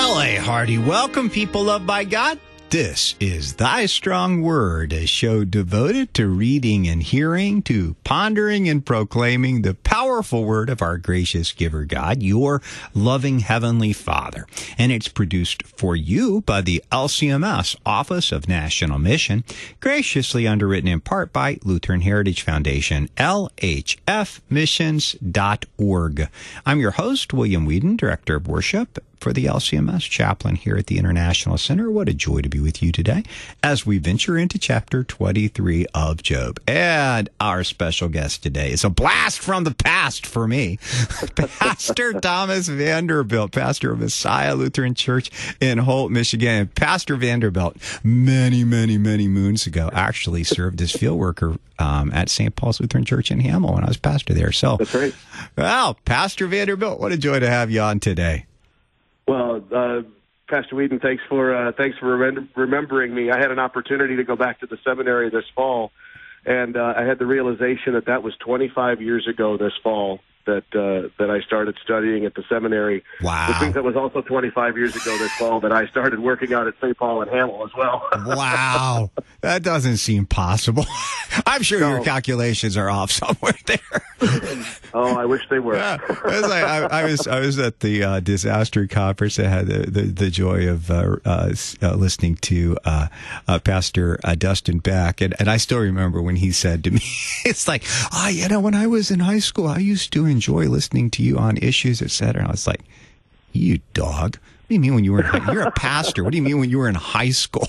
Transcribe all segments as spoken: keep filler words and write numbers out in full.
Well, a hearty welcome, people loved by God. This is Thy Strong Word, a show devoted to reading and hearing, to pondering and proclaiming the powerful word of our gracious giver God, your loving Heavenly Father. And it's produced for you by the L C M S, Office of National Mission, graciously underwritten in part by Lutheran Heritage Foundation, L H F missions dot org. I'm your host, William Whedon, Director of Worship for the L C M S, chaplain here at the International Center. What a joy to be with you today as we venture into chapter twenty-three of Job. And our special guest today is a blast from the past for me, Pastor Thomas Vanderbilt, pastor of Messiah Lutheran Church in Holt, Michigan. Pastor Vanderbilt, many, many, many moons ago, actually served as field worker um, at Saint Paul's Lutheran Church in Hamel when I was pastor there. So, that's right. Well, Pastor Vanderbilt, what a joy to have you on today. Well, uh, Pastor Whedon, thanks for uh, thanks for remem- remembering me. I had an opportunity to go back to the seminary this fall, and uh, I had the realization that that was twenty-five years ago this fall that uh, that I started studying at the seminary. Wow. Which means that was also twenty-five years ago this fall that I started working out at Saint Paul and Hamel as well. Wow. That doesn't seem possible. I'm sure No. your calculations are off somewhere there. Oh, I wish they were. Yeah. I, was like, I, I was I was at the uh, disaster conference. I had the, the, the joy of uh, uh, uh, listening to uh, uh, Pastor uh, Dustin Beck, and, and I still remember when he said to me, it's like, oh, you know, when I was in high school, I used to enjoy listening to you on issues, et cetera. And I was like, you dog. What do you mean when you were in high, you're a pastor. What do you mean when you were in high school?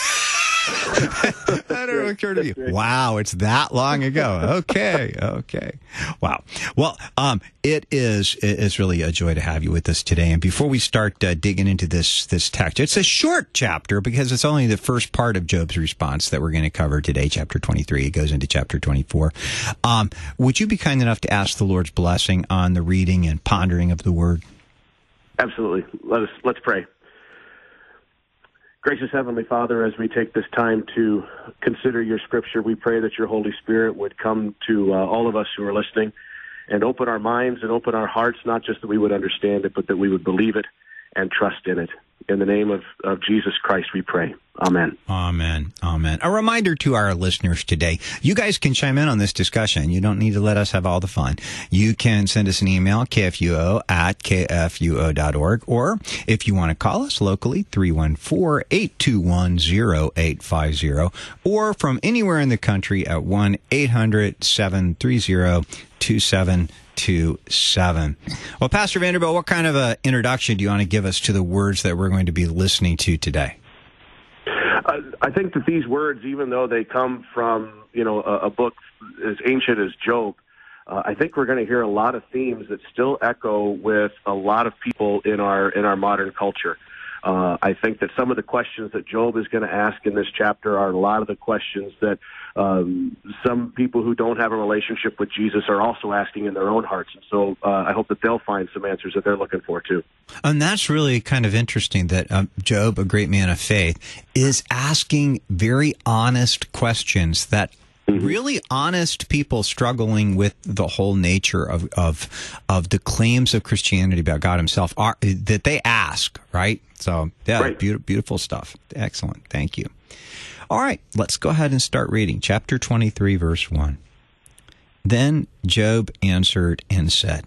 That never occurred to you. Wow, it's that long ago. Okay, okay. Wow. Well, um, it is it is really a joy to have you with us today. And before we start uh, digging into this this text, it's a short chapter because it's only the first part of Job's response that we're going to cover today, chapter twenty-three. It goes into chapter twenty-four. Um, would you be kind enough to ask the Lord's blessing on the reading and pondering of the Word? Absolutely. Let us let's pray. Gracious Heavenly Father, as we take this time to consider your scripture, we pray that your Holy Spirit would come to uh, all of us who are listening and open our minds and open our hearts, not just that we would understand it, but that we would believe it and trust in it. In the name of, of Jesus Christ, we pray. Amen. Amen. Amen. A reminder to our listeners today, you guys can chime in on this discussion. You don't need to let us have all the fun. You can send us an email, k f u o at k f u o dot org, or if you want to call us locally, three one four, eight two one, zero eight five zero, or from anywhere in the country at one eight hundred, seven three zero, two seven two seven. Well, Pastor Vanderbilt, what kind of an introduction do you want to give us to the words that we're going to be listening to today? Uh, I think that these words, even though they come from, you know, a, a book as ancient as Job, uh, I think we're going to hear a lot of themes that still echo with a lot of people in our in our modern culture. Uh, I think that some of the questions that Job is going to ask in this chapter are a lot of the questions that um, some people who don't have a relationship with Jesus are also asking in their own hearts. And so uh, I hope that they'll find some answers that they're looking for, too. And that's really kind of interesting that um, Job, a great man of faith, is asking very honest questions that really honest people struggling with the whole nature of, of of the claims of Christianity about God himself are that they ask, right? So, yeah, right. beautiful, beautiful stuff. Excellent. Thank you. All right, let's go ahead and start reading. Chapter twenty-three, verse one. Then Job answered and said,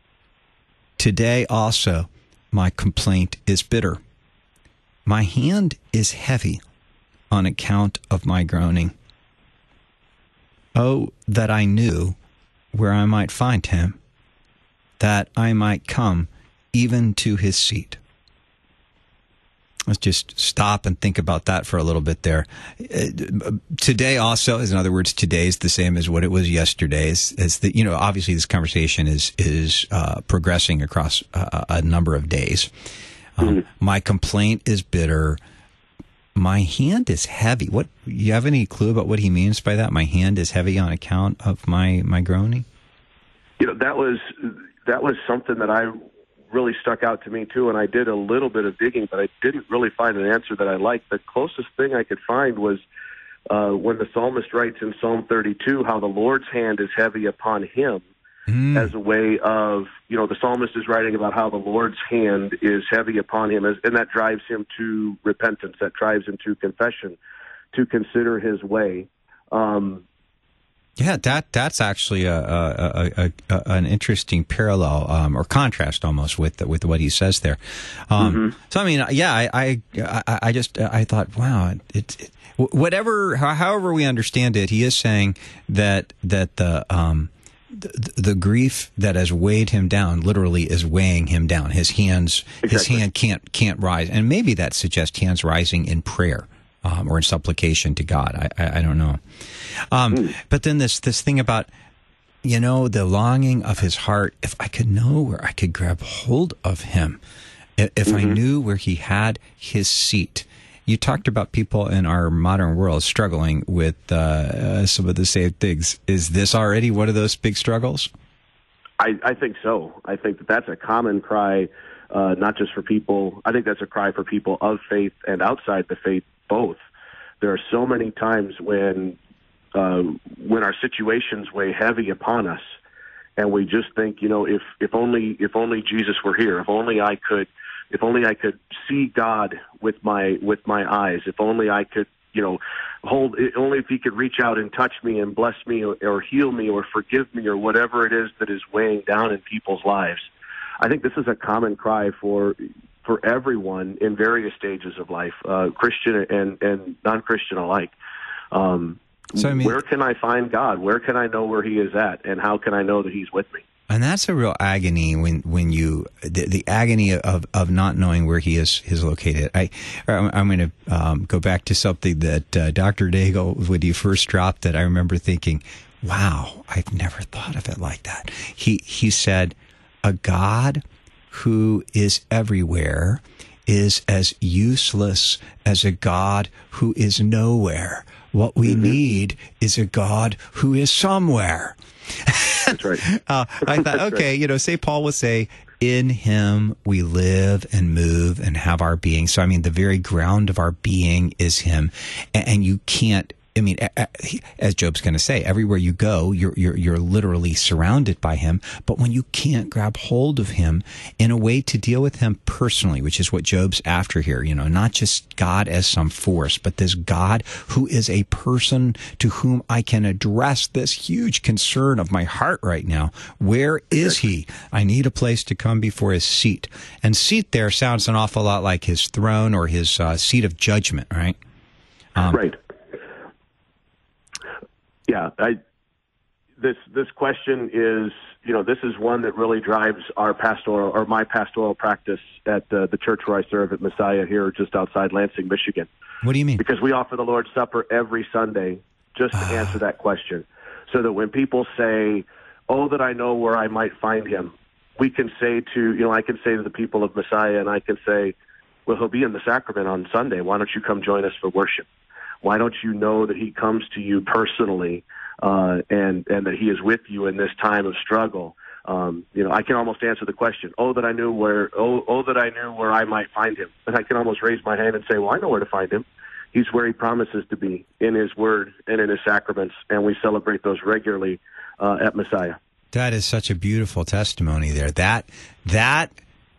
"Today also my complaint is bitter. My hand is heavy on account of my groaning. Oh, that I knew where I might find him, that I might come even to his seat." Let's just stop and think about that for a little bit there. Uh, today also, in other words, today is the same as what it was yesterday. As, as the, you know, obviously this conversation is is uh, progressing across a, a number of days. Um, mm-hmm. My complaint is bitter. My hand is heavy. What, you have any clue about what he means by that? My hand is heavy on account of my, my groaning? You know, that was that was something that I really stuck out to me too, and I did a little bit of digging, but I didn't really find an answer that I liked. The closest thing I could find was uh, when the psalmist writes in Psalm thirty-two how the Lord's hand is heavy upon him, mm. as a way of, you know, the psalmist is writing about how the Lord's hand is heavy upon him, and that drives him to repentance, that drives him to confession, to consider his way. Um, yeah, that that's actually a, a, a, a an interesting parallel um, or contrast almost with with what he says there. Um, mm-hmm. So I mean, yeah, I I, I just I thought, wow, it's it, whatever, however we understand it, he is saying that that the um the, the grief that has weighed him down literally is weighing him down. His hands, exactly. his hand can't can't rise, and maybe that suggests hands rising in prayer. Um, or in supplication to God. I, I, I don't know. Um, mm. But then this this thing about, you know, the longing of his heart, if I could know where I could grab hold of him, if, if mm-hmm. I knew where he had his seat. You talked about people in our modern world struggling with uh, some of the same things. Is this already one of those big struggles? I, I think so. I think that that's a common cry, uh, not just for people. I think that's a cry for people of faith and outside the faith, both. There are so many times when uh, when our situations weigh heavy upon us, and we just think, you know, if if only if only Jesus were here, if only I could, if only I could see God with my with my eyes, if only I could, you know, hold, only if He could reach out and touch me and bless me or, or heal me or forgive me or whatever it is that is weighing down in people's lives. I think this is a common cry for. for everyone in various stages of life, uh, Christian and, and non-Christian alike. Um, so, I mean, where can I find God? Where can I know where He is at? And how can I know that He's with me? And that's a real agony when, when you, the, the agony of, of not knowing where He is, is located. I, I'm going to um, go back to something that uh, Doctor Nagel, when he first dropped it, I remember thinking, wow, I've never thought of it like that. He, he said, a God who is everywhere is as useless as a God who is nowhere. What we mm-hmm. need is a God who is somewhere. That's right. uh, I thought, That's okay, right. you know, Saint Paul would say, in Him we live and move and have our being. So, I mean, the very ground of our being is Him. And, and you can't, I mean, as Job's going to say, everywhere you go, you're, you're you're literally surrounded by Him. But when you can't grab hold of Him in a way to deal with Him personally, which is what Job's after here, you know, not just God as some force, but this God who is a person to whom I can address this huge concern of my heart right now. Where is He? I need a place to come before His seat. And seat there sounds an awful lot like His throne or His uh, seat of judgment, right? Um, right. Yeah, I, this this question is, you know, this is one that really drives our pastoral or my pastoral practice at uh, the church where I serve at Messiah here just outside Lansing, Michigan. What do you mean? Because we offer the Lord's Supper every Sunday just to uh. answer that question, so that when people say, "Oh, that I know where I might find Him," we can say to, you know, I can say to the people of Messiah, and I can say, "Well, He'll be in the sacrament on Sunday. Why don't you come join us for worship? Why don't you know that He comes to you personally uh, and and that He is with you in this time of struggle?" Um, you know, I can almost answer the question, "Oh, that I knew where, oh, oh, that I knew where I might find Him." And I can almost raise my hand and say, "Well, I know where to find Him. He's where He promises to be, in His Word and in His sacraments," and we celebrate those regularly uh, at Messiah. That is such a beautiful testimony there. That that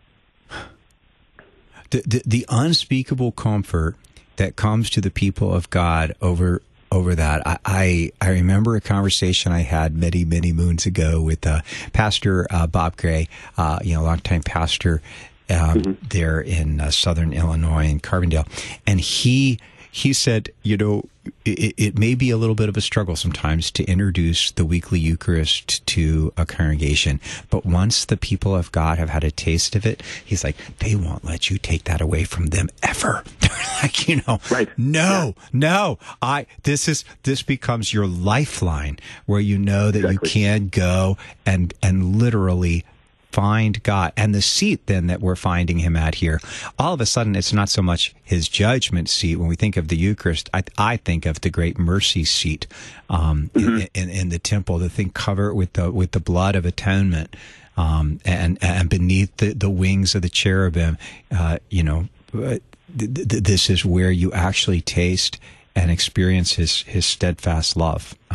the the, the unspeakable comfort that comes to the people of God over over that. I, I I remember a conversation I had many many moons ago with uh, Pastor uh, Bob Gray, uh, you know, longtime pastor um, mm-hmm. there in uh, Southern Illinois in Carbondale, and he he said, you know, it, it may be a little bit of a struggle sometimes to introduce the weekly Eucharist to a congregation, but once the people of God have had a taste of it, he's like, they won't let you take that away from them ever. Like, you know, right. no, yeah. no, I, this is, this becomes your lifeline where you know that exactly. you can go and, and literally find God. And the seat then that we're finding Him at here, all of a sudden it's not so much His judgment seat. When we think of the Eucharist, I, I think of the great mercy seat um, mm-hmm. in, in, in the temple, the thing covered with the with the blood of atonement, um, and and beneath the, the wings of the cherubim, uh, you know, th- th- this is where you actually taste and experience His His steadfast love. Um,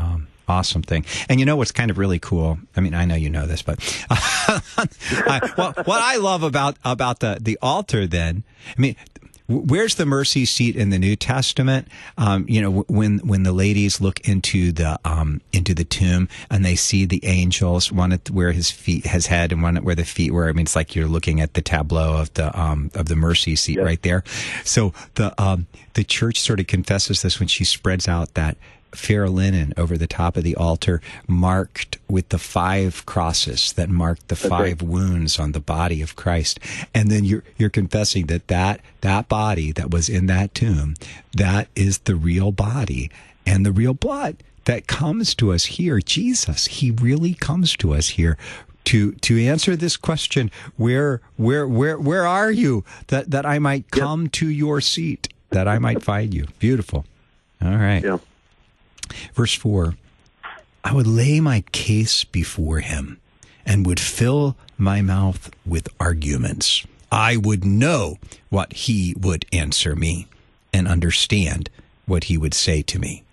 Awesome thing. And you know what's kind of really cool? I mean, I know you know this, but uh, I, well, what I love about about the, the altar then, I mean, where's the mercy seat in the New Testament? Um, you know, when when the ladies look into the um, into the tomb and they see the angels, one at where his feet, his head, and one at where the feet were. I mean, it's like you're looking at the tableau of the um, of the mercy seat yeah. right there. So the um, the church sort of confesses this when she spreads out that fair linen over the top of the altar, marked with the five crosses that marked the five okay. wounds on the body of Christ. And then you're you're confessing that, that that body that was in that tomb, that is the real body and the real blood that comes to us here. Jesus, he really comes to us here to to answer this question, where where where where are you, that that I might come yep. to your seat, that I might find you. Beautiful. All right. Yeah. Verse four, I would lay my case before him and would fill my mouth with arguments. I would know what he would answer me and understand what he would say to me.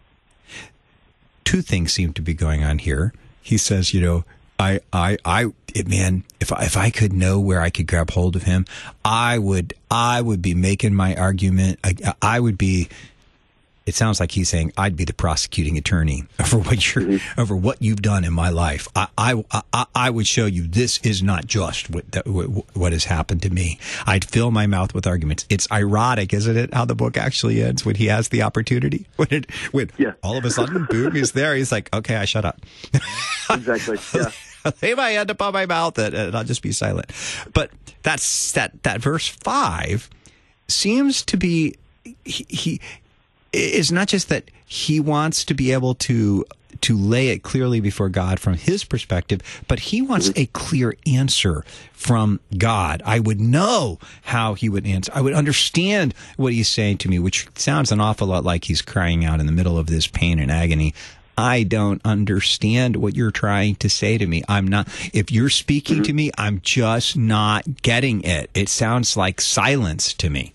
Two things seem to be going on here. He says, you know, I, I, I, it, man, if I, if I could know where I could grab hold of him, I would, I would be making my argument. I, I would be. It sounds like he's saying, I'd be the prosecuting attorney over what you're, mm-hmm. over what you've done in my life. I, I, I, I would show you this is not just what, that, what has happened to me. I'd fill my mouth with arguments. It's ironic, isn't it, how the book actually ends when he has the opportunity? When, it, when yeah. all of a sudden, boom, he's there. He's like, okay, I shut up. Exactly, yeah. Lay my hand upon my mouth and, and I'll just be silent. But that's that, that verse five seems to be, he, he it's not just that he wants to be able to to lay it clearly before God from his perspective, but he wants a clear answer from God. I would know how he would answer. I would understand what he's saying to me, which sounds an awful lot like he's crying out in the middle of this pain and agony. I don't understand what you're trying to say to me. I'm not, if you're speaking mm-hmm. to me, I'm just not getting it. It sounds like silence to me.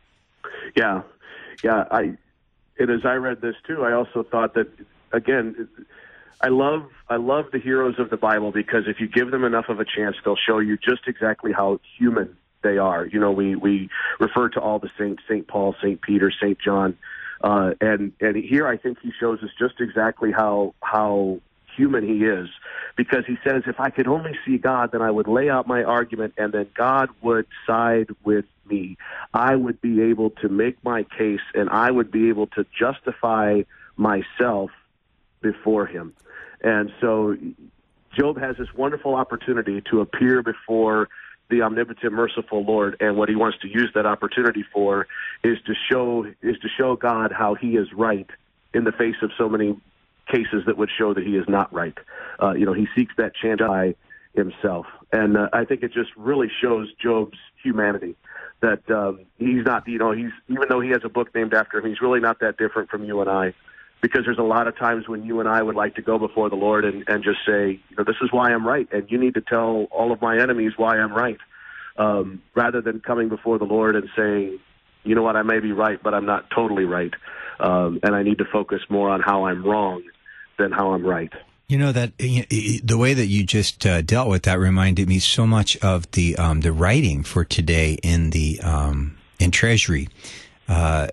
Yeah. Yeah. I, And as I read this too, I also thought that, again, I love I love the heroes of the Bible because if you give them enough of a chance, they'll show you just exactly how human they are. You know, we, we refer to all the saints, Saint Paul, Saint Peter, Saint John, uh, and and here I think he shows us just exactly how how human he is, because he says, if I could only see God, then I would lay out my argument, and then God would side with me. I would be able to make my case, and I would be able to justify myself before him. And so Job has this wonderful opportunity to appear before the omnipotent, merciful Lord, and what he wants to use that opportunity for is to show is to show God how he is right in the face of so many cases that would show that he is not right. Uh, you know, he seeks that chance by himself. And uh, I think it just really shows Job's humanity, that um, he's not, you know, he's, even though he has a book named after him, he's really not that different from you and I, because there's a lot of times when you and I would like to go before the Lord and, and just say, you know, this is why I'm right, and you need to tell all of my enemies why I'm right, um, rather than coming before the Lord and saying, you know what, I may be right, but I'm not totally right, um, and I need to focus more on how I'm wrong than how I'm right. You know, that the way that you just uh, dealt with that reminded me so much of the um, the writing for today in the um, in Treasury. Uh,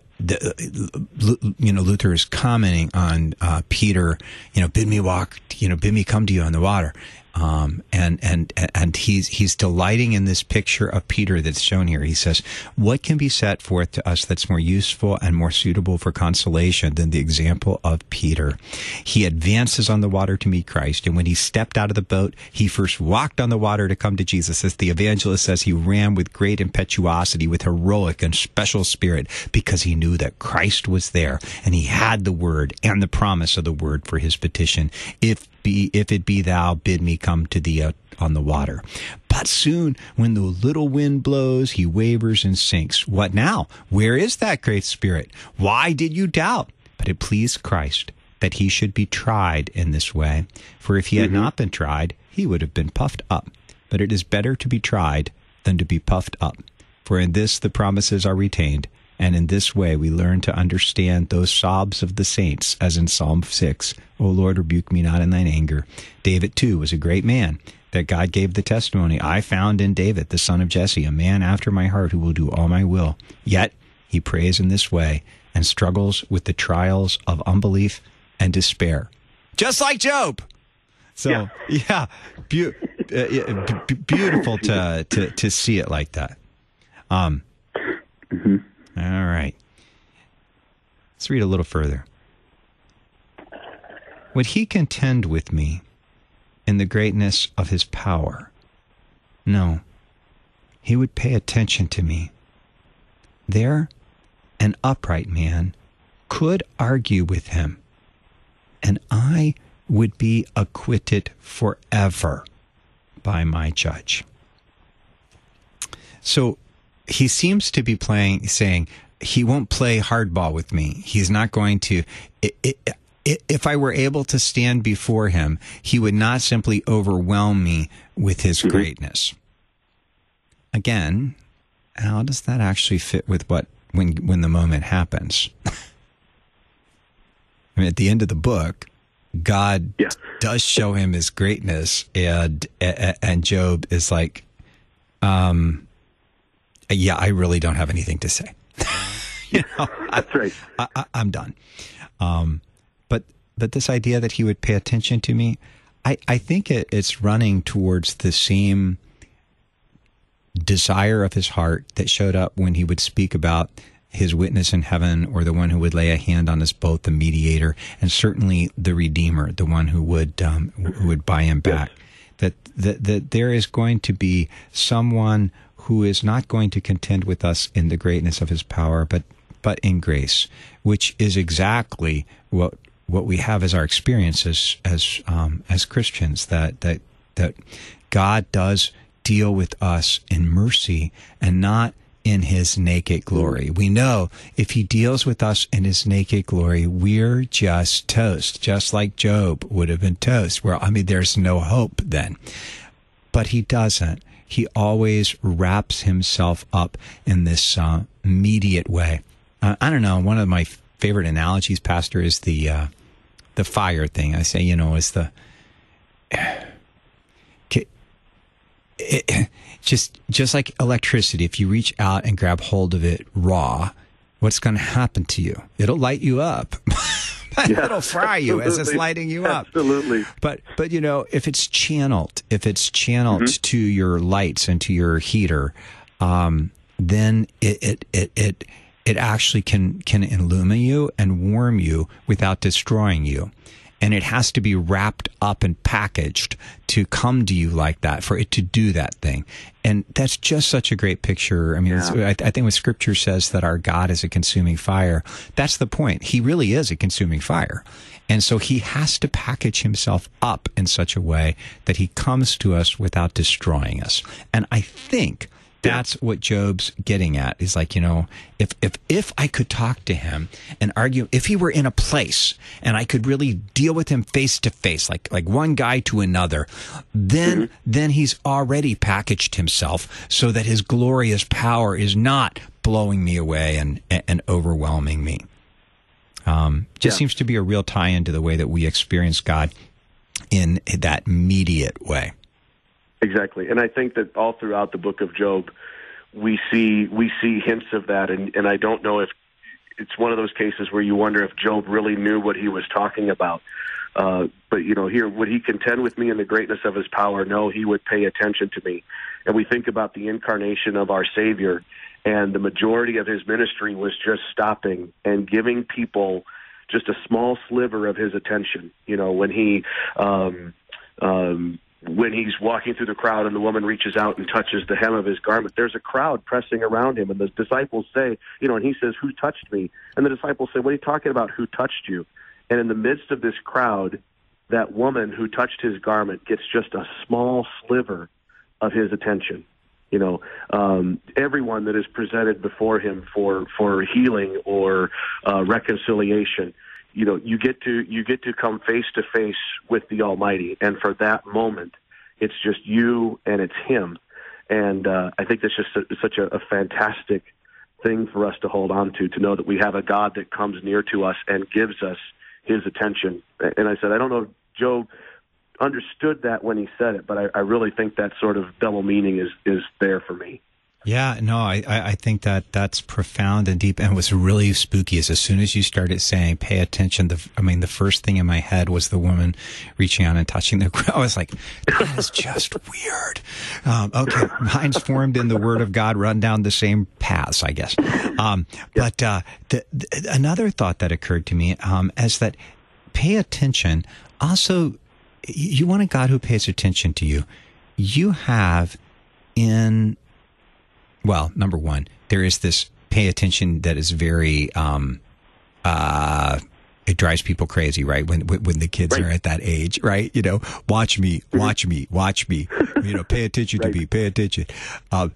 the, you know, Luther is commenting on uh, Peter. You know, bid me walk. You know, bid me come to you on the water. Um, and, and, and he's, he's delighting in this picture of Peter that's shown here. He says, what can be set forth to us that's more useful and more suitable for consolation than the example of Peter? He advances on the water to meet Christ. And when he stepped out of the boat, he first walked on the water to come to Jesus. As the evangelist says, he ran with great impetuosity, with heroic and special spirit, because he knew that Christ was there and he had the word and the promise of the word for his petition. If Be, if it be thou, bid me come to thee uh, on the water. But soon, when the little wind blows, he wavers and sinks. What now? Where is that great spirit? Why did you doubt? But it pleased Christ that he should be tried in this way. For if he had mm-hmm. not been tried, he would have been puffed up. But it is better to be tried than to be puffed up. For in this the promises are retained, And in this way, we learn to understand those sobs of the saints, as in Psalm six, O Lord, rebuke me not in thine anger. David, too, was a great man that God gave the testimony, I found in David, the son of Jesse, a man after my heart who will do all my will. Yet he prays in this way and struggles with the trials of unbelief and despair. Just like Job. So, yeah, yeah, be- uh, b- beautiful to, to, to see it like that. Um, mm-hmm. All right. Let's read a little further. Would he contend with me in the greatness of his power? No. He would pay attention to me. There, an upright man could argue with him, and I would be acquitted forever by my judge. So he seems to be playing, saying, he won't play hardball with me. He's not going to... It, it, If I were able to stand before him, he would not simply overwhelm me with his mm-hmm. greatness. Again, how does that actually fit with what when when the moment happens? I mean, at the end of the book, God yeah. does show him his greatness, and and Job is like, um, yeah, I really don't have anything to say. you know, That's right. I, I, I'm done. Um, But but this idea that he would pay attention to me, I, I think it, it's running towards the same desire of his heart that showed up when he would speak about his witness in heaven, or the one who would lay a hand on his boat, the mediator, and certainly the Redeemer, the one who would um, who would buy him back. Yes. That, that that there is going to be someone who is not going to contend with us in the greatness of his power, but but in grace, which is exactly what what we have as our experience as as um, as Christians, that that that God does deal with us in mercy and not in his naked glory. We know if he deals with us in his naked glory, we're just toast, just like Job would have been toast. Well, I mean, there's no hope then. But he doesn't. He always wraps himself up in this uh, immediate way. Uh, I don't know. One of my favorite analogies, Pastor, is the uh, the fire thing. I say, you know, is the it, just just like electricity. If you reach out and grab hold of it raw, what's going to happen to you? It'll light you up. Yeah, it'll fry you absolutely. As it's lighting you up. Absolutely. But but you know, if it's channeled, if it's channeled mm-hmm. to your lights and to your heater, um, then it it it it it actually can can illumine you and warm you without destroying you. And it has to be wrapped up and packaged to come to you like that, for it to do that thing. And that's just such a great picture. I mean, yeah. I, I think when Scripture says that our God is a consuming fire, that's the point. He really is a consuming fire. And so he has to package himself up in such a way that he comes to us without destroying us. And I think that's what Job's getting at. Is like, you know, if if if I could talk to him and argue, if he were in a place and I could really deal with him face to face, like like one guy to another, then mm-hmm. then he's already packaged himself so that his glorious power is not blowing me away and and overwhelming me. Um, just yeah. seems to be a real tie-in to the way that we experience God in that immediate way. Exactly, and I think that all throughout the book of Job, we see we see hints of that, and, and I don't know if it's one of those cases where you wonder if Job really knew what he was talking about. Uh, but, you know, here, would he contend with me in the greatness of his power? No, he would pay attention to me. And we think about the incarnation of our Savior, and the majority of his ministry was just stopping and giving people just a small sliver of his attention. You know, when he... Um, um, when he's walking through the crowd and the woman reaches out and touches the hem of his garment, there's a crowd pressing around him, and the disciples say, you know, and he says, who touched me? And the disciples say, what are you talking about? Who touched you? And in the midst of this crowd, that woman who touched his garment gets just a small sliver of his attention. You know, um, everyone that is presented before him for, for healing or uh, reconciliation, you know, you get to you get to come face to face with the Almighty, and for that moment, it's just you and it's Him, and uh, I think that's just a, such a, a fantastic thing for us to hold on to, to know that we have a God that comes near to us and gives us his attention. And I said, I don't know if Job understood that when he said it, but I, I really think that sort of double meaning is, is there for me. Yeah, no, I, I think that that's profound and deep. And what's really spooky is as soon as you started saying, pay attention, the, I mean, the first thing in my head was the woman reaching out and touching the ground. I was like, that is just weird. Um, okay, mine's formed in the Word of God, run down the same paths, I guess. Um, but uh, the, the, another thought that occurred to me um, is that pay attention. Also, you want a God who pays attention to you. You have in... Well, number one, there is this pay attention that is very, um, uh, it drives people crazy, right? When when the kids right. are at that age, right? You know, watch me, watch me, watch me, you know, pay attention right. to me, pay attention. Uh,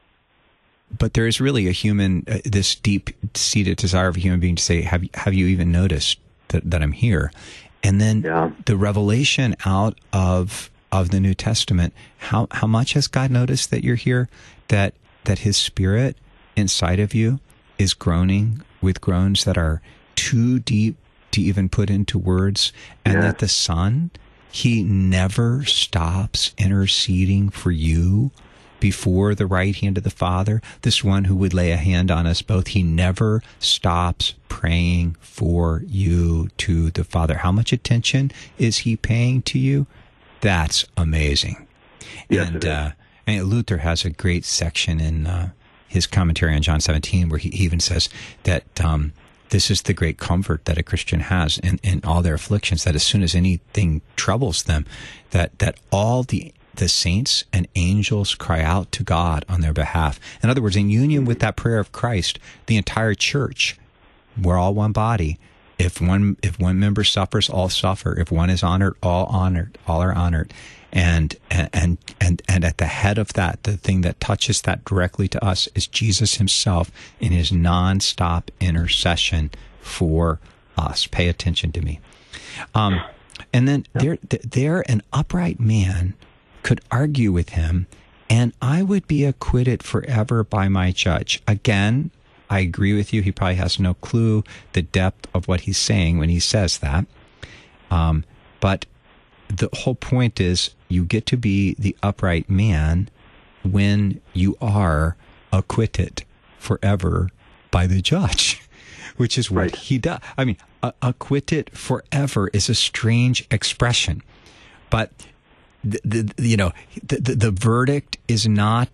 but there is really a human, uh, this deep-seated desire of a human being to say, have, have you even noticed that, that I'm here? And then yeah. the revelation out of of the New Testament, how, how much has God noticed that you're here? That that his Spirit inside of you is groaning with groans that are too deep to even put into words, and yeah. that the Son, he never stops interceding for you before the right hand of the Father, this one who would lay a hand on us both. He never stops praying for you to the Father. How much attention is he paying to you? That's amazing. Yes, and uh And Luther has a great section in uh, his commentary on John seventeen where he even says that um, this is the great comfort that a Christian has in, in all their afflictions, that as soon as anything troubles them, that, that all the the saints and angels cry out to God on their behalf. In other words, in union with that prayer of Christ, the entire church, we're all one body. If one if one member suffers, all suffer. If one is honored, all honored. All are honored. And, and, and, and at the head of that, the thing that touches that directly to us is Jesus himself in his nonstop intercession for us. Pay attention to me. Um, and then there, there, an upright man could argue with him, and I would be acquitted forever by my judge. Again, I agree with you. He probably has no clue the depth of what he's saying when he says that. Um, but the whole point is you get to be the upright man when you are acquitted forever by the judge, which is what right. he does. I mean, uh, acquitted forever is a strange expression, but the, the you know the, the the verdict is not.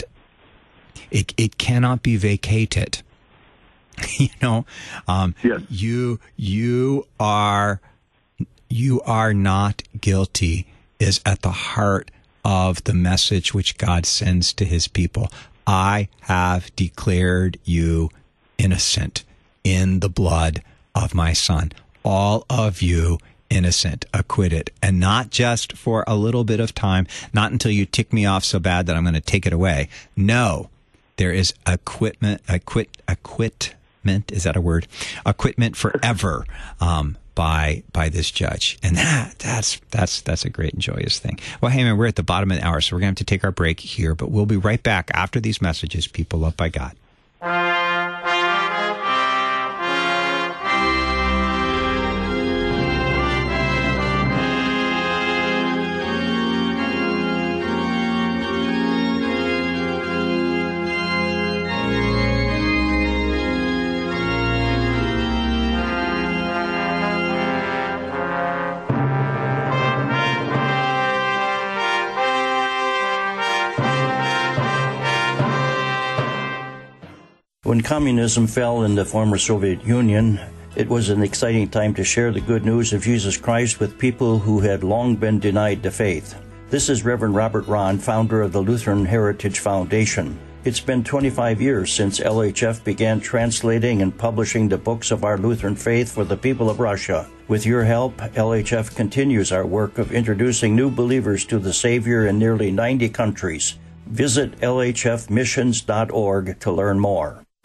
It it cannot be vacated. You know, um, yes. you you are. You are not guilty is at the heart of the message which God sends to his people. I have declared you innocent in the blood of my Son. All of you innocent, acquitted, and not just for a little bit of time, not until you tick me off so bad that I'm going to take it away. No, there is acquitment, acquit, acquitment, is that a word? Acquitment forever. Um, by by this judge. And that that's that's that's a great and joyous thing. Well, hey man, we're at the bottom of the hour, so we're gonna have to take our break here, but we'll be right back after these messages, people loved by God. When communism fell in the former Soviet Union, it was an exciting time to share the good news of Jesus Christ with people who had long been denied the faith. This is Reverend Robert Ron, founder of the Lutheran Heritage Foundation. It's been twenty-five years since L H F began translating and publishing the books of our Lutheran faith for the people of Russia. With your help, L H F continues our work of introducing new believers to the Savior in nearly ninety countries. Visit L H F missions dot org to learn more.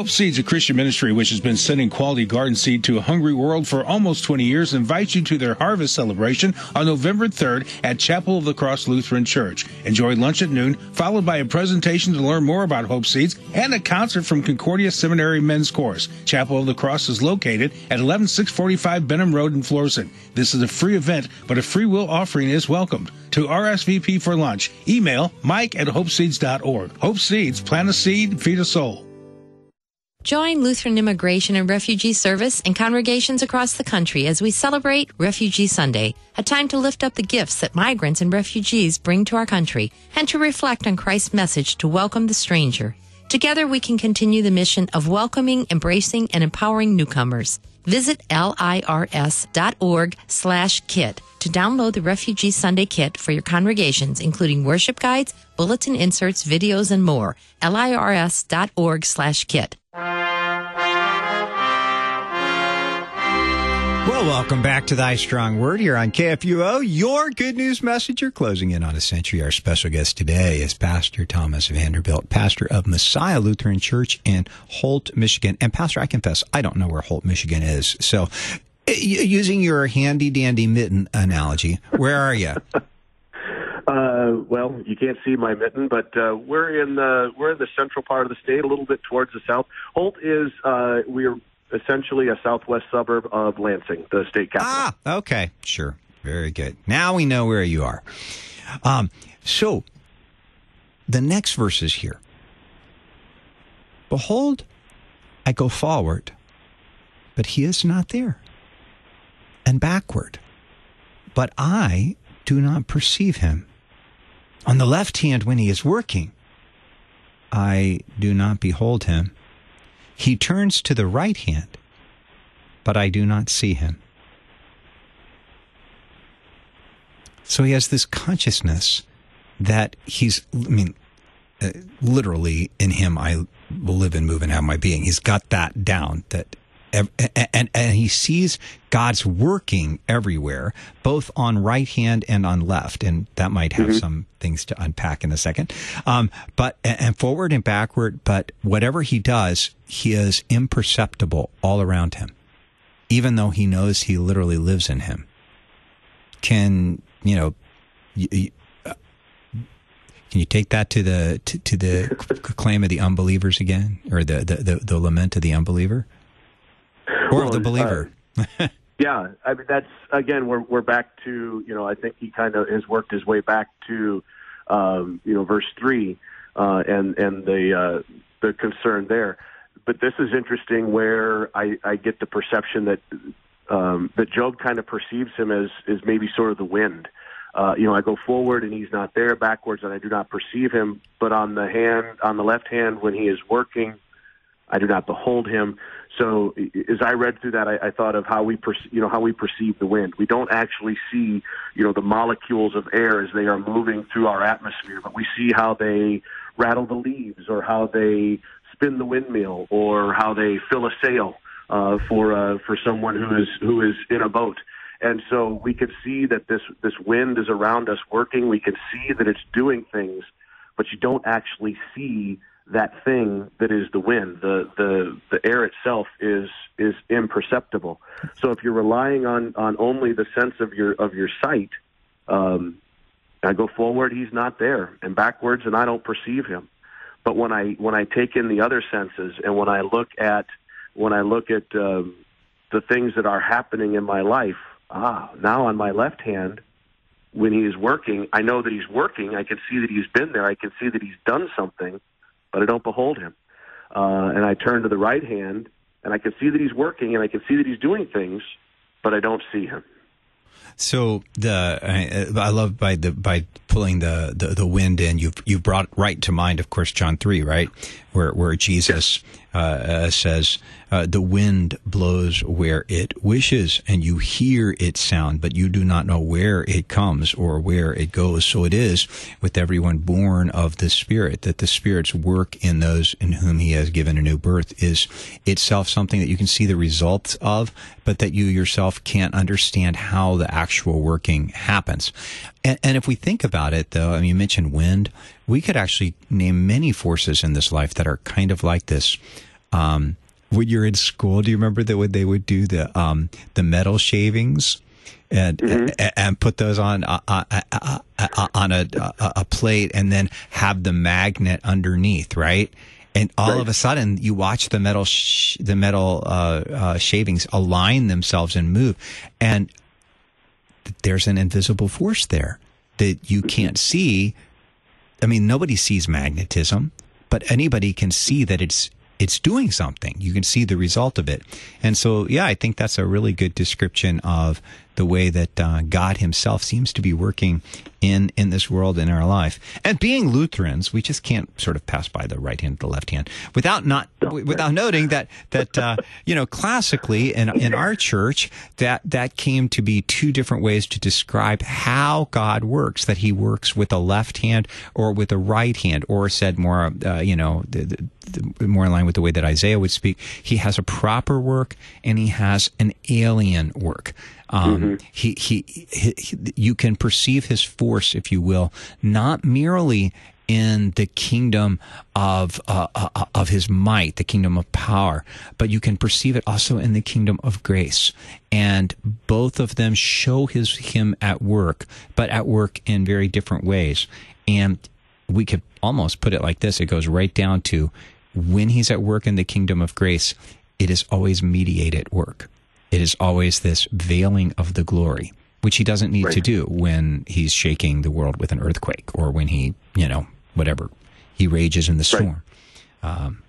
Hope Seeds, a Christian ministry which has been sending quality garden seed to a hungry world for almost twenty years, invites you to their harvest celebration on November third at Chapel of the Cross Lutheran Church. Enjoy lunch at noon, followed by a presentation to learn more about Hope Seeds and a concert from Concordia Seminary Men's Chorus. Chapel of the Cross is located at eleven six forty-five Benham Road in Florissant. This is a free event, but a free will offering is welcomed. To R S V P for lunch, email mike at hopeseeds dot org. Hope Seeds, plant a seed, feed a soul. Join Lutheran Immigration and Refugee Service and congregations across the country as we celebrate Refugee Sunday, a time to lift up the gifts that migrants and refugees bring to our country and to reflect on Christ's message to welcome the stranger. Together we can continue the mission of welcoming, embracing, and empowering newcomers. Visit lirs.org slash kit to download the Refugee Sunday Kit for your congregations, including worship guides, bulletin inserts, videos, and more. lirs.org slash kit. Well, welcome back to Thy Strong Word here on K F U O, your good news messenger. Closing in on a century, our special guest today is Pastor Thomas Vanderbilt, pastor of Messiah Lutheran Church in Holt, Michigan. And Pastor, I confess, I don't know where Holt, Michigan is. So, using your handy-dandy mitten analogy, where are you? Uh, well, you can't see my mitten, but uh, we're in the we're in the central part of the state, a little bit towards the south. Holt is uh, we're essentially a southwest suburb of Lansing, the state capital. Ah, okay, sure, very good. Now we know where you are. Um, so the next verse is here. Behold, I go forward, but he is not there, and backward, but I do not perceive him. On the left hand, when he is working, I do not behold him. He turns to the right hand, but I do not see him. So he has this consciousness that he's, I mean, uh, literally in him I will live and move and have my being. He's got that down, that And, and, and he sees God's working everywhere, both on right hand and on left. And that might have mm-hmm. some things to unpack in a second. Um, but, and forward and backward, but whatever he does, he is imperceptible all around him, even though he knows he literally lives in him. Can, you know, you, you, uh, can you take that to the, to, to the claim of the unbelievers again, or the, the, the, the lament of the unbeliever? Or well, of the believer. uh, yeah, I mean, that's, again, we're we're back to, you know, I think he kind of has worked his way back to, um, you know, verse three uh, and and the uh, the concern there. But this is interesting, where I, I get the perception that um, that Job kind of perceives him as, as maybe sort of the wind. Uh, you know, I go forward and he's not there, backwards and I do not perceive him. But on the hand, on the left hand, when he is working, I do not behold him. So as I read through that, I, I thought of how we, perce- you know, how we perceive the wind. We don't actually see, you know, the molecules of air as they are moving through our atmosphere, but we see how they rattle the leaves, or how they spin the windmill, or how they fill a sail uh, for uh, for someone who is who is in a boat. And so we can see that this this wind is around us working. We can see that it's doing things, but you don't actually see that thing that is the wind. The the the air itself is is imperceptible. So if you're relying on on only the sense of your of your sight, um, I go forward, he's not there, and backwards, and I don't perceive him. But when I when I take in the other senses, and when I look at when I look at um, the things that are happening in my life, ah, now on my left hand, when he is working, I know that he's working. I can see that he's been there. I can see that he's done something, but I don't behold him. Uh, and I turn to the right hand, and I can see that he's working, and I can see that he's doing things, but I don't see him. So the I, I love by the by pulling the, the, the wind in. You've you've brought right to mind, of course, John three, right, where where Jesus uh, uh, says uh, the wind blows where it wishes, and you hear its sound, but you do not know where it comes or where it goes. So it is with everyone born of the Spirit, that the Spirit's work in those in whom He has given a new birth is itself something that you can see the results of, but that you yourself can't understand how the actual working happens. And, and if we think about it, though, I mean, you mentioned wind. We could actually name many forces in this life that are kind of like this. Um, when you're in school, do you remember that when they would do the um, the metal shavings and, mm-hmm. and and put those on uh, uh, uh, uh, on a, a a plate and then have the magnet underneath, right? And all right. of a sudden, you watch the metal sh- the metal uh, uh, shavings align themselves and move, and there's an invisible force there that you can't see. I mean, nobody sees magnetism, but anybody can see that it's it's doing something. You can see the result of it. And so, yeah, I think that's a really good description of the way that uh, God himself seems to be working in, in this world, in our life. And being Lutherans, we just can't sort of pass by the right hand to the left hand without not without noting that that uh, you know, classically in in our church that that came to be two different ways to describe how God works. That he works with a left hand or with a right hand, or said more uh, you know the, the, the, more in line with the way that Isaiah would speak. He has a proper work and he has an alien work. Um, mm-hmm. he, he, he, he, you can perceive his force, if you will, not merely in the kingdom of uh, uh, of his might, the kingdom of power, but you can perceive it also in the kingdom of grace. And both of them show his him at work, but at work in very different ways. And we could almost put it like this: it goes right down to when he's at work in the kingdom of grace, it is always mediated work. It is always this veiling of the glory, which he doesn't need right. to do when he's shaking the world with an earthquake, or when he, you know, whatever, he rages in the storm. Right. Um,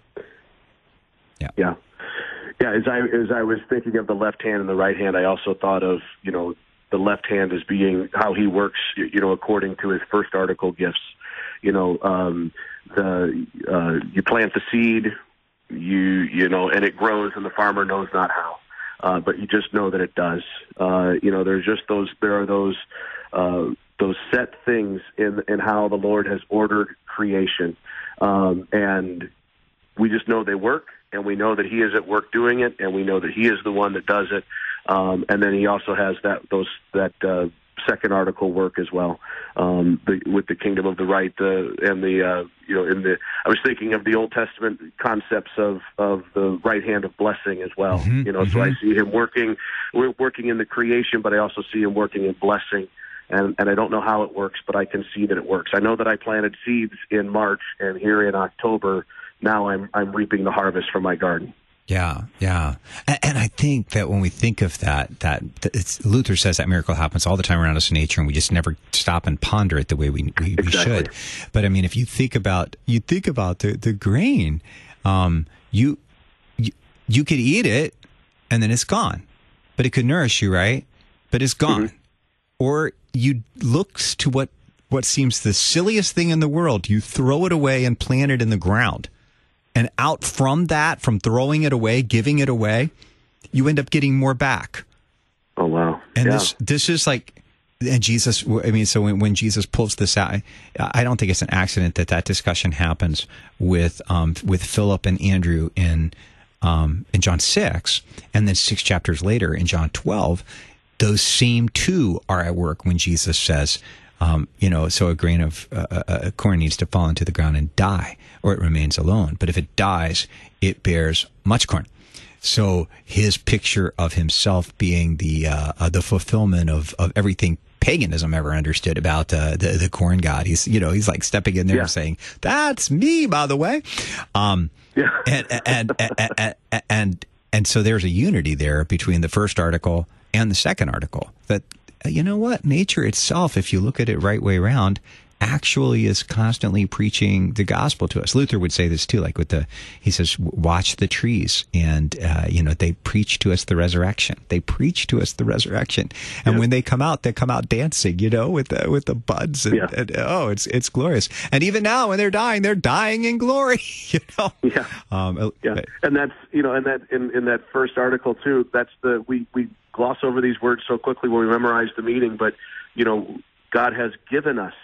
yeah. Yeah. Yeah. As I, as I was thinking of the left hand and the right hand, I also thought of, you know, the left hand as being how he works, you know, according to his first article gifts. You know, um, the, uh, you plant the seed, you, you know, and it grows, and the farmer knows not how. Uh, but you just know that it does. Uh, you know, there's just those. There are those uh, those set things in in how the Lord has ordered creation, um, and we just know they work, and we know that He is at work doing it, and we know that He is the one that does it. Um, and then He also has that those that uh, second article work as well, um, the, with the kingdom of the right, the and the uh, you know in the. I was thinking of the Old Testament concepts of, of the right hand of blessing as well. Mm-hmm, you know, mm-hmm. So I see him working, we're working in the creation, but I also see him working in blessing. And and I don't know how it works, but I can see that it works. I know that I planted seeds in March, and here in October, now I'm I'm reaping the harvest from my garden. Yeah, yeah, and, and I think that when we think of that, that it's, Luther says that miracle happens all the time around us in nature, and we just never stop and ponder it the way we we, exactly. we should. But I mean, if you think about you think about the the grain, um, you, you you could eat it, and then it's gone, but it could nourish you, right? But it's gone, mm-hmm. or you look to what what seems the silliest thing in the world, you throw it away and plant it in the ground. And out from that, from throwing it away, giving it away, you end up getting more back. Oh, wow. And yeah. this this is like, and Jesus, I mean, so when, when Jesus pulls this out, I don't think it's an accident that that discussion happens with um, with Philip and Andrew in um, in John six, and then six chapters later in John twelve, those same two are at work when Jesus says, Um, you know, so a grain of uh, uh, corn needs to fall into the ground and die, or it remains alone. But if it dies, it bears much corn. So his picture of himself being the uh, uh, the fulfillment of, of everything paganism ever understood about uh, the the corn god. He's you know he's like stepping in there yeah. and saying, "That's me, by the way." Um, yeah. and, and, and, and and and and so there's a unity there between the first article and the second article. That, you know what, nature itself, if you look at it right way around, actually is constantly preaching the gospel to us. Luther would say this too, like with the, he says, watch the trees, and uh, you know, they preach to us the resurrection. They preach to us the resurrection, and yeah. when they come out, they come out dancing, you know, with the with the buds, and, yeah. and oh, it's it's glorious. And even now, when they're dying, they're dying in glory, you know. Yeah, um, yeah, and that's you know, and that in, in that first article too. That's the we we gloss over these words so quickly when we memorize the meaning, but you know, God has given us,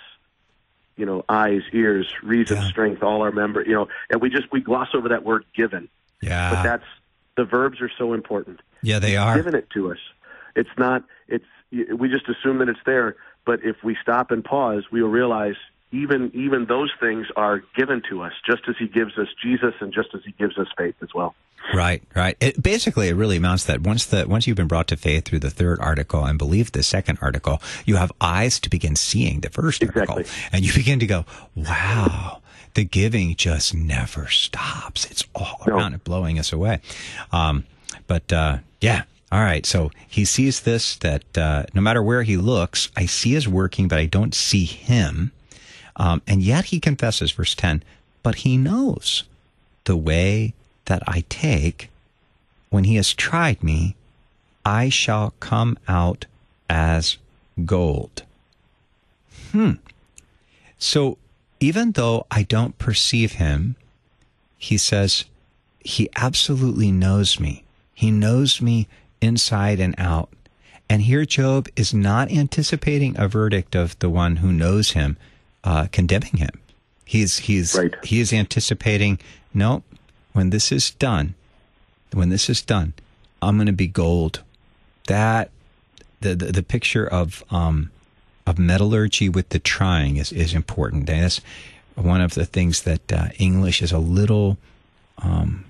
you know, eyes, ears, reason, yeah. strength, all our members, you know, and we just, we gloss over that word given. Yeah. But that's, the verbs are so important. Yeah, they He's are. given it to us. It's not, it's, we just assume that it's there, but if we stop and pause, we will realize even even those things are given to us, just as he gives us Jesus and just as he gives us faith as well. Right, right. It, basically, it really amounts to that once the once you've been brought to faith through the third article and believe the second article, you have eyes to begin seeing the first exactly. article, and you begin to go, wow, the giving just never stops. It's all no. around it, blowing us away. Um, but uh, yeah, all right. So he sees this, that uh, no matter where he looks, I see his working, but I don't see him. Um, and yet he confesses, verse ten, but he knows the way that I take. When he has tried me, I shall come out as gold. Hmm. So even though I don't perceive him, he says he absolutely knows me. He knows me inside and out. And here Job is not anticipating a verdict of the one who knows him uh, condemning him. He's he's right. he is anticipating, no, when this is done, when this is done, I'm going to be gold. That the the, the picture of um, of metallurgy with the trying is, is important. And that's one of the things that uh, English is a little, um,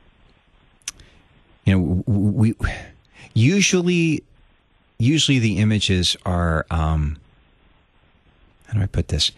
you know, we usually usually the images are. Um, how do I put this?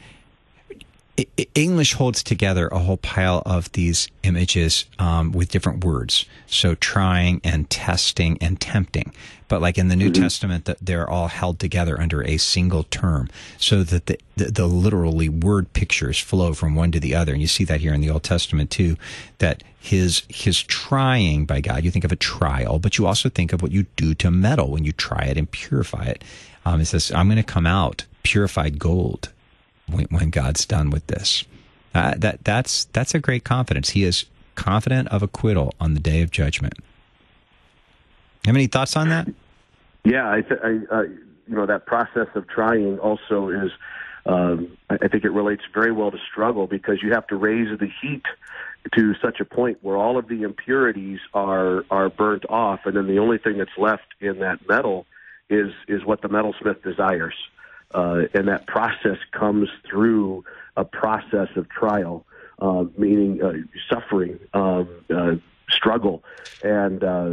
English holds together a whole pile of these images um, with different words. So trying and testing and tempting. But like in the New mm-hmm. Testament, that they're all held together under a single term, so that the, the, the literally word pictures flow from one to the other. And you see that here in the Old Testament too, that his his trying by God, you think of a trial, but you also think of what you do to metal when you try it and purify it. Um, it says, I'm going to come out purified gold when, when God's done with this. Uh, that that's that's a great confidence. He is confident of acquittal on the day of judgment. Have any thoughts on that? Yeah, I, th- I uh, you know, that process of trying also is, um, I think it relates very well to struggle, because you have to raise the heat to such a point where all of the impurities are are burnt off, and then the only thing that's left in that metal is is what the metalsmith desires. Uh, and that process comes through a process of trial, uh, meaning uh, suffering, um, uh, struggle. And uh,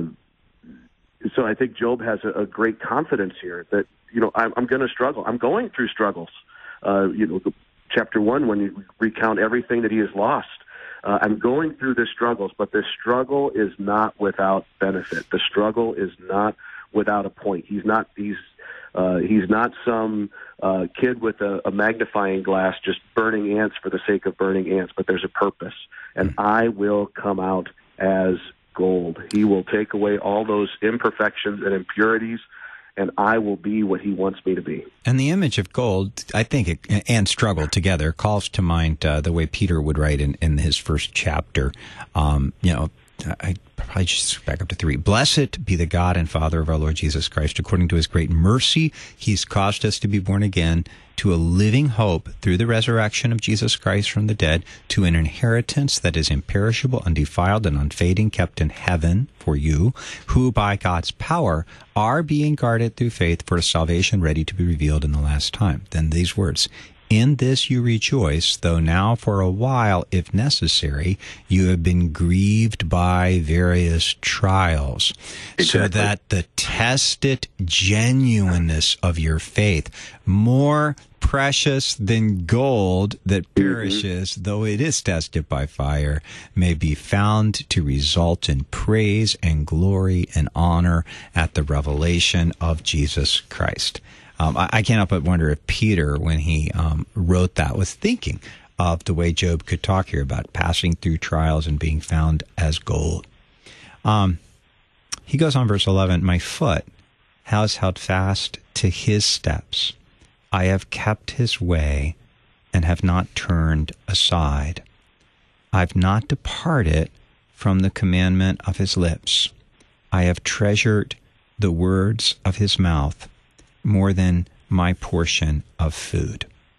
so I think Job has a, a great confidence here that, you know, I'm, I'm going to struggle. I'm going through struggles. Uh, you know, chapter one, when you recount everything that he has lost, uh, I'm going through the struggles, but this struggle is not without benefit. The struggle is not without a point. He's not, he's, Uh, he's not some uh, kid with a, a magnifying glass just burning ants for the sake of burning ants, but there's a purpose. And I will come out as gold. He will take away all those imperfections and impurities, and I will be what he wants me to be. And the image of gold, I think, it, and struggle together, calls to mind uh, the way Peter would write in, in his first chapter. Um, you know, I probably just back up to three. Blessed be the God and Father of our Lord Jesus Christ. According to his great mercy, he's caused us to be born again to a living hope through the resurrection of Jesus Christ from the dead, to an inheritance that is imperishable, undefiled, and unfading, kept in heaven for you, who by God's power are being guarded through faith for a salvation ready to be revealed in the last time. Then these words, in this you rejoice, though now for a while, if necessary, you have been grieved by various trials, exactly. so that the tested genuineness of your faith, more precious than gold that perishes, mm-hmm. though it is tested by fire, may be found to result in praise and glory and honor at the revelation of Jesus Christ. Um, I, I can't help but wonder if Peter, when he um, wrote that, was thinking of the way Job could talk here about passing through trials and being found as gold. Um, he goes on, verse eleven, my foot has held fast to his steps. I have kept his way and have not turned aside. I've not departed from the commandment of his lips. I have treasured the words of his mouth more than my portion of food.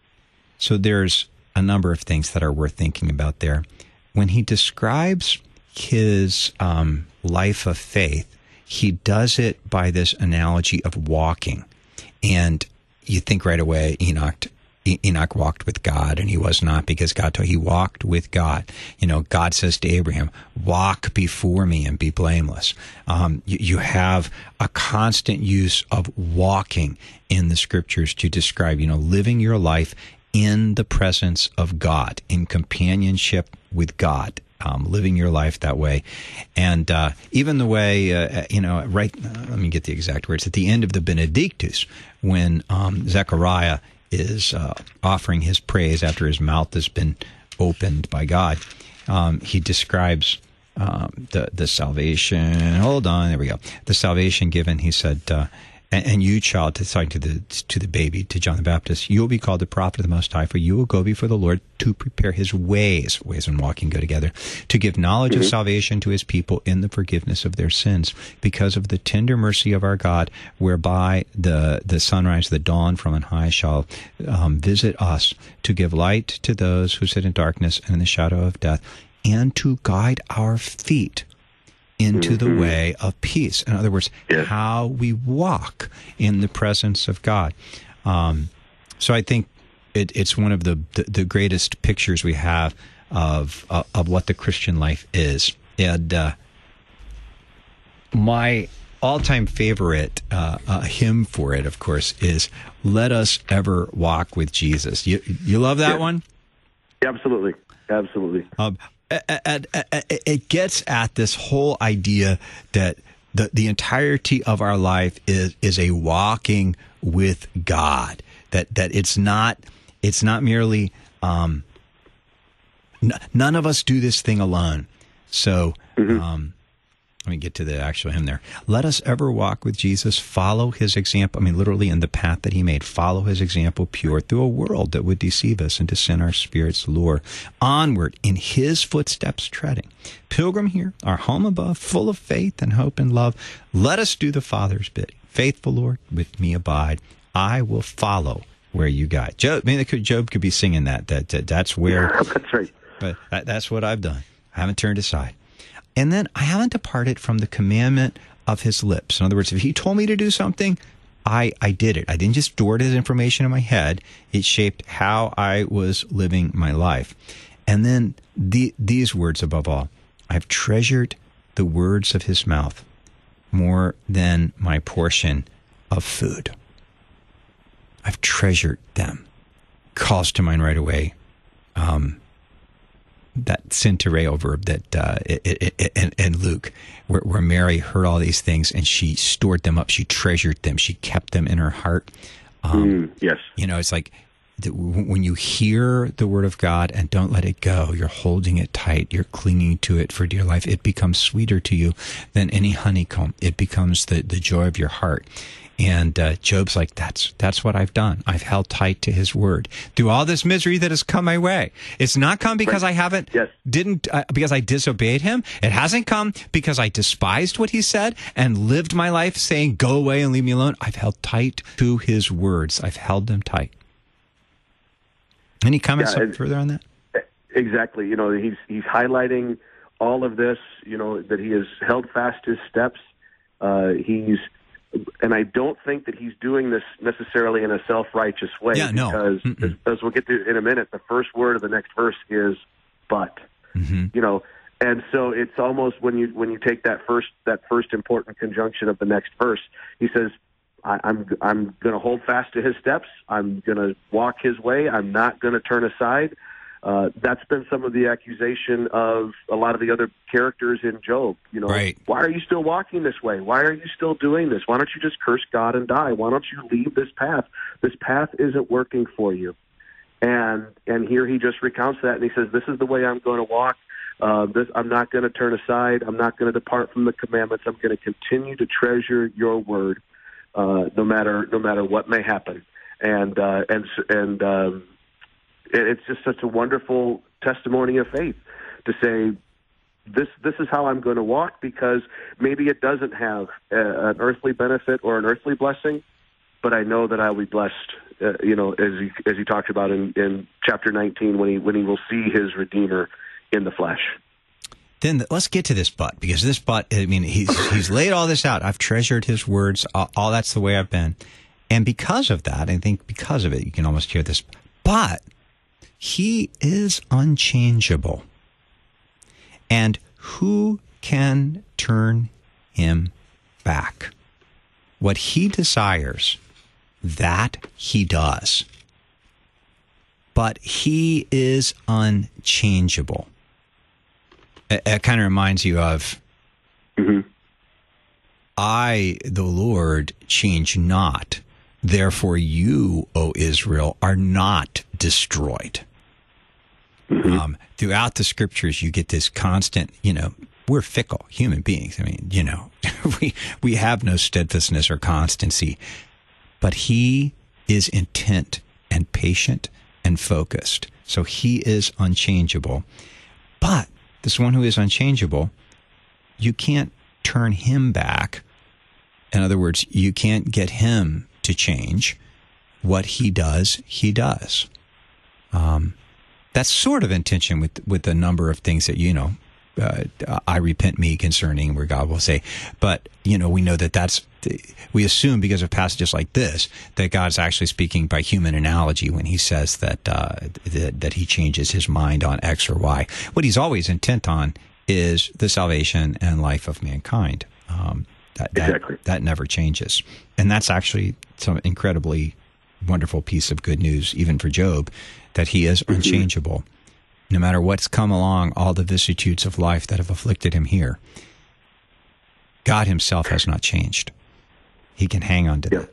So there's a number of things that are worth thinking about there. When he describes his um, life of faith, he does it by this analogy of walking. And you think right away, Enoch, Enoch walked with God, and he was not because God told he walked with God. You know, God says to Abraham, walk before me and be blameless. Um, you, you have a constant use of walking in the scriptures to describe, you know, living your life in the presence of God, in companionship with God. Um, living your life that way. And uh, even the way, uh, you know, right, uh, let me get the exact words, at the end of the Benedictus, when um, Zechariah is uh, offering his praise after his mouth has been opened by God, um, he describes um, the, the salvation, hold on, there we go, the salvation given, he said, uh, And, and you, child, to talking to the to the baby, to John the Baptist, you will be called the prophet of the Most High, for you will go before the Lord to prepare his ways. Ways and walking go together. To give knowledge mm-hmm. of salvation to his people in the forgiveness of their sins, because of the tender mercy of our God, whereby the, the sunrise, the dawn from on high shall um, visit us, to give light to those who sit in darkness and in the shadow of death, and to guide our feet into mm-hmm. the way of peace. In other words, yes. how we walk in the presence of God. Um, so I think it, it's one of the, the, the greatest pictures we have of uh, of what the Christian life is. And uh, my all-time favorite uh, uh, hymn for it, of course, is "Let Us Ever Walk with Jesus." You you love that yes. one? Absolutely, absolutely. Um, It gets at this whole idea that the, the entirety of our life is is a walking with God. That that it's not it's not merely um, n- none of us do this thing alone. So mm-hmm. um, let me get to the actual hymn there. Let us ever walk with Jesus, follow his example. I mean, literally in the path that he made, follow his example pure through a world that would deceive us and to send our spirits lure. Onward in his footsteps treading. Pilgrim here, our home above, full of faith and hope and love. Let us do the Father's bidding. Faithful Lord, with me abide. I will follow where you guide. Job, I mean, could, Job could be singing that. That, that That's where. That's right. But that, that's what I've done. I haven't turned aside. And then I haven't departed from the commandment of his lips. In other words, if he told me to do something, I, I did it. I didn't just store his information in my head. It shaped how I was living my life. And then the, these words above all, I've treasured the words of his mouth more than my portion of food. I've treasured them. Calls to mind right away. Um, that centureo verb that uh, in, in Luke, where, where Mary heard all these things and she stored them up, she treasured them, she kept them in her heart. Um, mm, yes. You know, it's like the, when you hear the word of God and don't let it go, you're holding it tight, you're clinging to it for dear life. It becomes sweeter to you than any honeycomb. It becomes the, the joy of your heart. And uh, Job's like, that's that's what I've done. I've held tight to his word through all this misery that has come my way. It's not come because right. I haven't, yes. didn't, uh, because I disobeyed him. It hasn't come because I despised what he said and lived my life saying, go away and leave me alone. I've held tight to his words. I've held them tight. Any comments yeah, further on that? Exactly. You know, he's he's highlighting all of this, you know, that he has held fast his steps. Uh, he's And I don't think that he's doing this necessarily in a self-righteous way. Yeah, no. Because, as, as we'll get to in a minute, the first word of the next verse is "but." Mm-hmm. You know, and so it's almost when you when you take that first that first important conjunction of the next verse, he says, I, "I'm I'm going to hold fast to his steps. I'm going to walk his way. I'm not going to turn aside." Uh, that's been some of the accusation of a lot of the other characters in Job. You know, right. Why are you still walking this way? Why are you still doing this? Why don't you just curse God and die? Why don't you leave this path? This path isn't working for you. And and here he just recounts that, and he says, this is the way I'm going to walk. Uh, this, I'm not going to turn aside. I'm not going to depart from the commandments. I'm going to continue to treasure your word, uh, no matter no matter what may happen. And uh, and and um, it's just such a wonderful testimony of faith to say, this this is how I'm going to walk, because maybe it doesn't have a, an earthly benefit or an earthly blessing, but I know that I'll be blessed. Uh, you know, as he as he talked about in, in chapter nineteen, when he when he will see his Redeemer in the flesh. Then let's get to this but, because this but, I mean, he's he's laid all this out. I've treasured his words. All, all that's the way I've been, and because of that, I think because of it, you can almost hear this But he is unchangeable. And who can turn him back? What he desires, that he does. But he is unchangeable. It, it kind of reminds you of, Mm-hmm. I, the Lord, change not. Therefore you, O Israel, are not destroyed. Mm-hmm. Um, throughout the scriptures, you get this constant, you know, we're fickle human beings. I mean, you know, we we have no steadfastness or constancy. But he is intent and patient and focused. So he is unchangeable. But this one who is unchangeable, you can't turn him back. In other words, you can't get him to change. What he does, he does. Um, that's sort of in tension with with a number of things that, you know, uh, I repent me concerning, where God will say. But, you know, we know that that's, we assume because of passages like this, that God's actually speaking by human analogy when he says that, uh, that, that he changes his mind on X or Y. What he's always intent on is the salvation and life of mankind. Um, that, that, exactly. That never changes. And that's actually some incredibly wonderful piece of good news, even for Job, that he is mm-hmm. unchangeable. No matter what's come along, all the vicissitudes of life that have afflicted him here, God himself has not changed. He can hang on to yeah.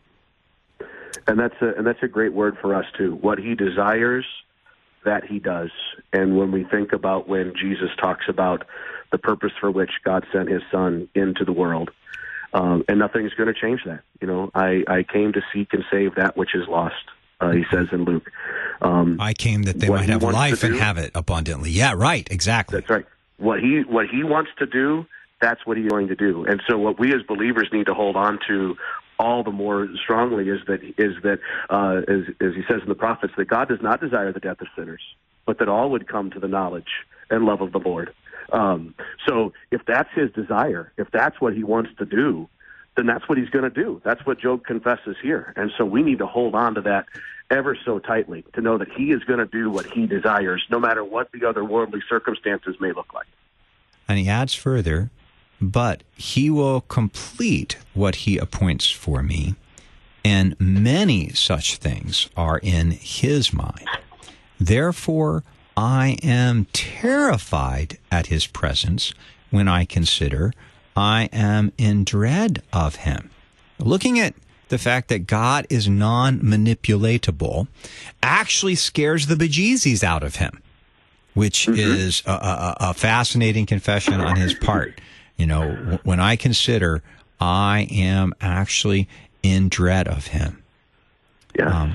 that. And that's a, and that's a great word for us, too. What he desires, that he does. And when we think about when Jesus talks about the purpose for which God sent his son into the world, um, and nothing's going to change that. You know, I, I came to seek and save that which is lost, uh, he says in Luke. Um, I came that they might have life and have it abundantly. Yeah, right, exactly. That's right. What he what he wants to do, that's what he's going to do. And so what we as believers need to hold on to all the more strongly is that, is that uh, as, as he says in the prophets, that God does not desire the death of sinners, but that all would come to the knowledge and love of the Lord. Um, so if that's his desire, if that's what he wants to do, then that's what he's going to do. That's what Job confesses here. And so we need to hold on to that ever so tightly to know that he is going to do what he desires, no matter what the other worldly circumstances may look like. And he adds further, but he will complete what he appoints for me, and many such things are in his mind. Therefore, I am terrified at his presence when I consider I am in dread of him. Looking at the fact that God is non-manipulatable actually scares the bejesus out of him, which mm-hmm. is a, a, a fascinating confession on his part. You know, when I consider I am actually in dread of him. Yes. Um,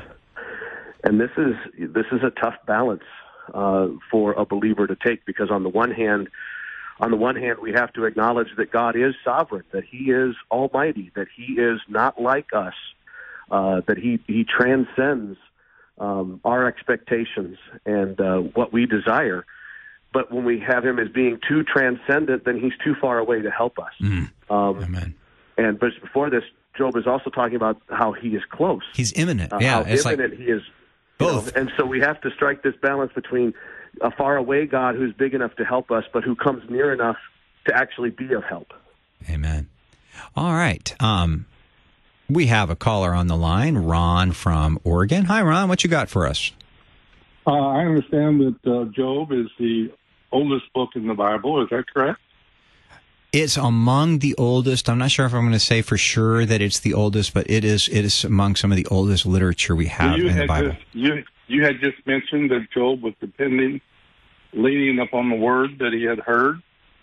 and this is this is a tough balance uh, for a believer to take, because on the one hand, on the one hand, we have to acknowledge that God is sovereign, that he is almighty, that he is not like us, uh, that he, he transcends um, our expectations and uh, what we desire. But when we have him as being too transcendent, then he's too far away to help us. Mm. Um, Amen. And but before this, Job is also talking about how he is close. He's imminent. Uh, yeah, how it's imminent like he is. Both. Know, and so we have to strike this balance between a faraway God who's big enough to help us, but who comes near enough to actually be of help. Amen. All right. Um, we have a caller on the line, Ron from Oregon. Hi, Ron. What you got for us? Uh, I understand that uh, Job is the oldest book in the Bible. Is that correct? It's among the oldest. I'm not sure if I'm going to say for sure that it's the oldest, but it is. It is among some of the oldest literature we have you in the Bible. Just, you you had just mentioned that Job was depending, leaning upon the word that he had heard.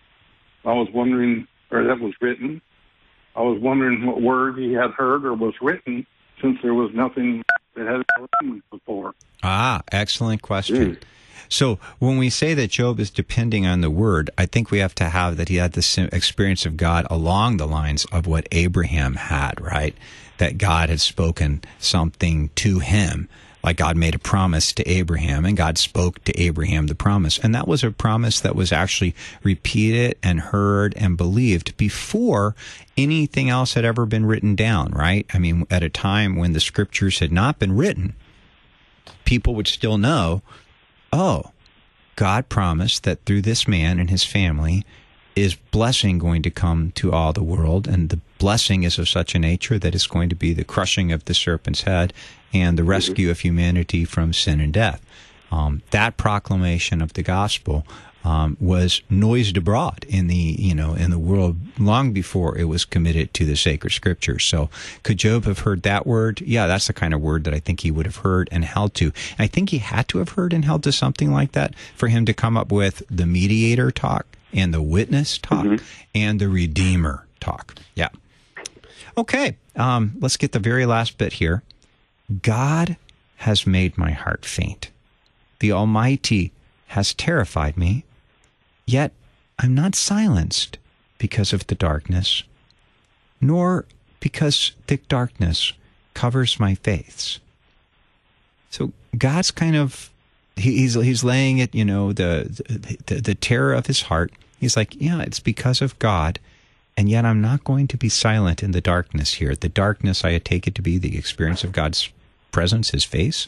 I was wondering, or that was written. I was wondering what word he had heard or was written, since there was nothing that had been written before. Ah, excellent question. Mm. So when we say that Job is depending on the word, I think we have to have that he had this experience of God along the lines of what Abraham had, right? That God had spoken something to him, like God made a promise to Abraham, and God spoke to Abraham the promise. And that was a promise that was actually repeated and heard and believed before anything else had ever been written down, right? I mean, at a time when the scriptures had not been written, people would still know, oh, God promised that through this man and his family is blessing going to come to all the world, and the blessing is of such a nature that it's going to be the crushing of the serpent's head and the rescue of humanity from sin and death. Um, that proclamation of the gospel um, was noised abroad in the you know in the world long before it was committed to the sacred scriptures. So, could Job have heard that word? Yeah, that's the kind of word that I think he would have heard and held to. And I think he had to have heard and held to something like that for him to come up with the mediator talk and the witness talk mm-hmm. and the redeemer talk. Yeah. Okay, um, let's get the very last bit here. God has made my heart faint. The Almighty has terrified me, yet I'm not silenced because of the darkness, nor because thick darkness covers my faiths. So God's kind of, he, he's he's laying it, you know, the, the the terror of his heart. He's like, yeah, it's because of God, and yet I'm not going to be silent in the darkness here. The darkness, I take it to be the experience of God's presence, his face.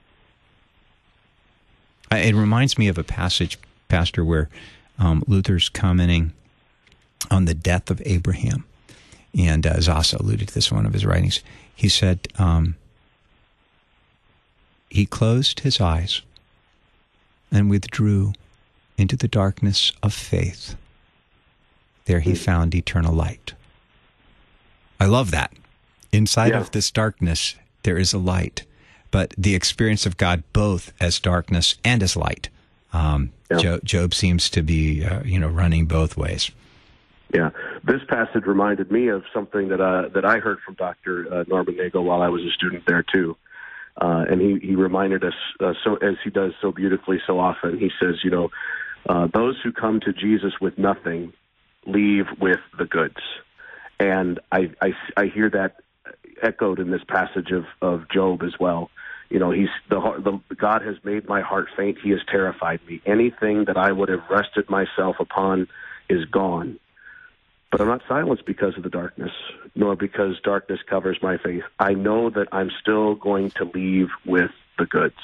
It reminds me of a passage, Pastor, where um, Luther's commenting on the death of Abraham. And uh, Zasa alluded to this in one of his writings. He said, um, he closed his eyes and withdrew into the darkness of faith. There he found eternal light. I love that. Inside yeah. of this darkness, there is a light. But the experience of God both as darkness and as light. Um, yeah. Job, Job seems to be, uh, you know, running both ways. Yeah, this passage reminded me of something that uh, that I heard from Doctor Uh, Norman Nagel while I was a student there too, uh, and he, he reminded us uh, so as he does so beautifully so often. He says, you know, uh, those who come to Jesus with nothing leave with the goods, and I I, I hear that echoed in this passage of, of Job as well. You know, he's the, the God has made my heart faint. He has terrified me. Anything that I would have rested myself upon is gone. But I'm not silenced because of the darkness, nor because darkness covers my face. I know that I'm still going to leave with the goods.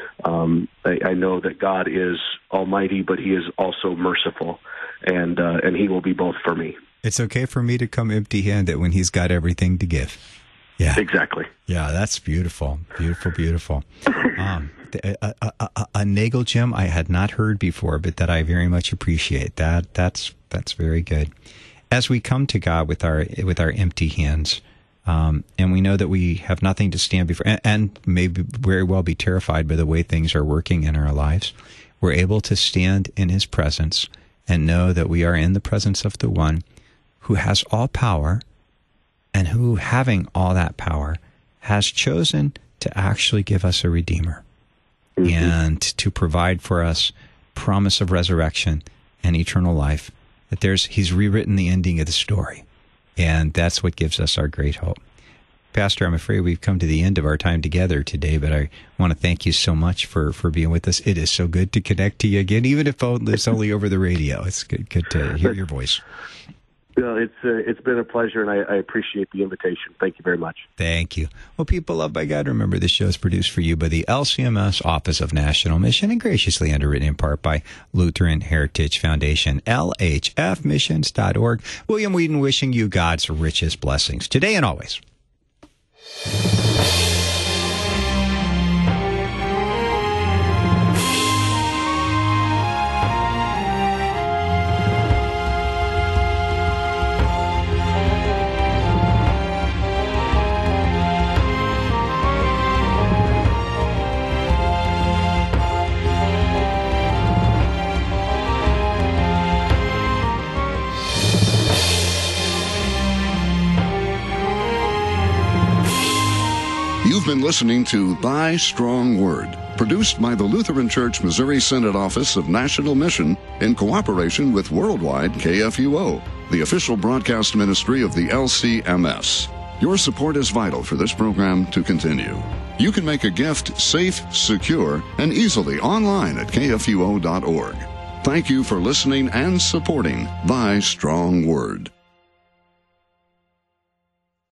Um, I, I know that God is almighty, but he is also merciful, and uh, and he will be both for me. It's okay for me to come empty-handed when he's got everything to give. Yeah, exactly. Yeah, that's beautiful, beautiful, beautiful. Um, a, a, a, a Nagel gem I had not heard before, but that I very much appreciate. That that's that's very good. As we come to God with our with our empty hands, um, and we know that we have nothing to stand before, and, and maybe very well be terrified by the way things are working in our lives, we're able to stand in His presence and know that we are in the presence of the One who has all power, and who, having all that power, has chosen to actually give us a Redeemer, mm-hmm. and to provide for us promise of resurrection and eternal life. That there's He's rewritten the ending of the story, and that's what gives us our great hope. Pastor, I'm afraid we've come to the end of our time together today, but I want to thank you so much for, for being with us. It is so good to connect to you again, even if it's only over the radio. It's good, good to hear your voice. Well, it's uh, it's been a pleasure, and I, I appreciate the invitation. Thank you very much. Thank you. Well, people loved by God, remember this show is produced for you by the L C M S Office of National Mission and graciously underwritten in part by Lutheran Heritage Foundation, L H F missions dot org. William Whedon wishing you God's richest blessings today and always. You've been listening to Thy Strong Word, produced by the Lutheran Church Missouri Synod Office of National Mission in cooperation with Worldwide K F U O, the official broadcast ministry of the L C M S. Your support is vital for this program to continue. You can make a gift safe, secure, and easily online at K F U O dot org. Thank you for listening and supporting Thy Strong Word.